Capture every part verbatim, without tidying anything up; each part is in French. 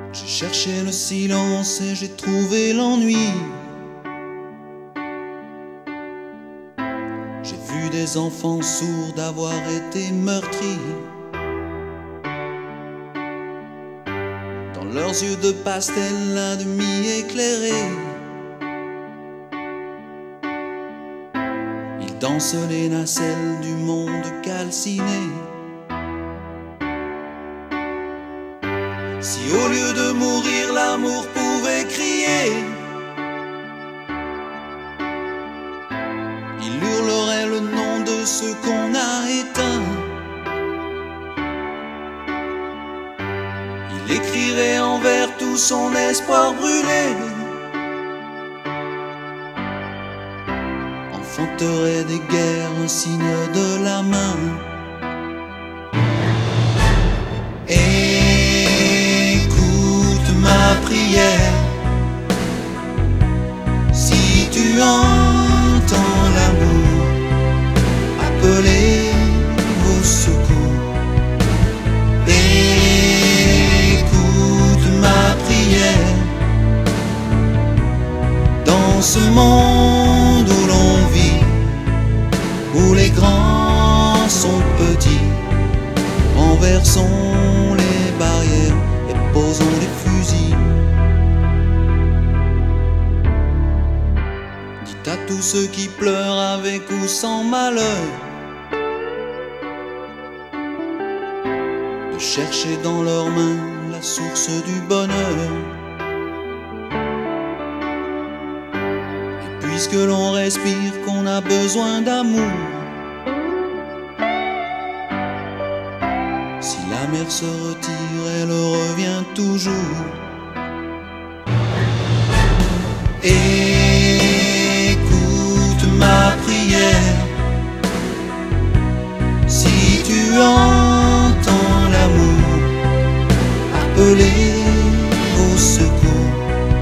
J'ai cherché le silence et j'ai trouvé l'ennui. J'ai vu des enfants sourds d'avoir été meurtris. Dans leurs yeux de pastel à demi éclairés, ils dansent les nacelles du monde calciné. Si au lieu de mourir l'amour pouvait crier, il hurlerait le nom de ceux qu'on a éteints. Il écrirait en vers tout son espoir brûlé, enfanterait des guerres un signe de la main. Prière, si tu entends l'amour appeler au secours, écoute ma prière. Dans ce monde où l'on vit, où les grands sont petits, renversons les barrières et posons les fusils. À tous ceux qui pleurent avec ou sans malheur, de chercher dans leurs mains la source du bonheur. Et puisque l'on respire, qu'on a besoin d'amour, si la mer se retire, elle revient toujours. Et ma prière, si tu entends l'amour appeler au secours,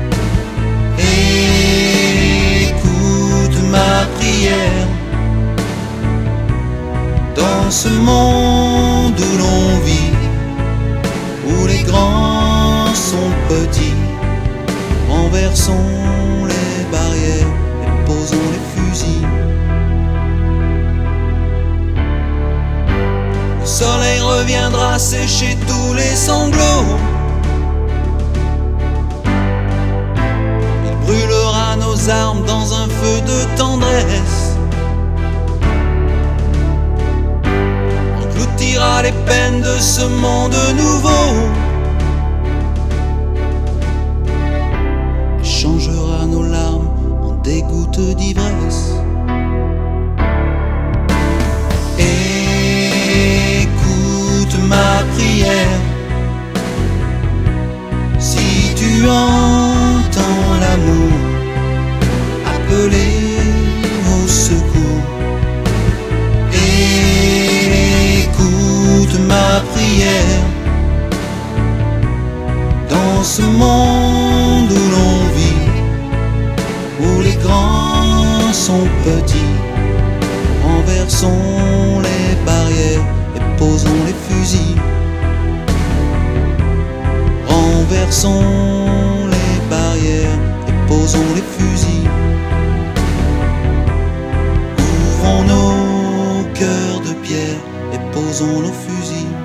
écoute ma prière. Dans ce monde où l'on vit, où les grands sont petits, renversons les barrières et posons les fusils. Le soleil reviendra sécher tous les sanglots. Il brûlera nos armes dans un feu de tendresse, engloutira les peines de ce monde nouveau, et changera nos larmes en des gouttes d'ivresse. Écoute ma prière, si tu entends l'amour appeler au secours, écoute ma prière. Dans ce monde où l'on vit, où les grands sont petits, renversons les barrières et posons les fusils. Renversons les barrières et posons les fusils. Ouvrons nos cœurs de pierre et posons nos fusils.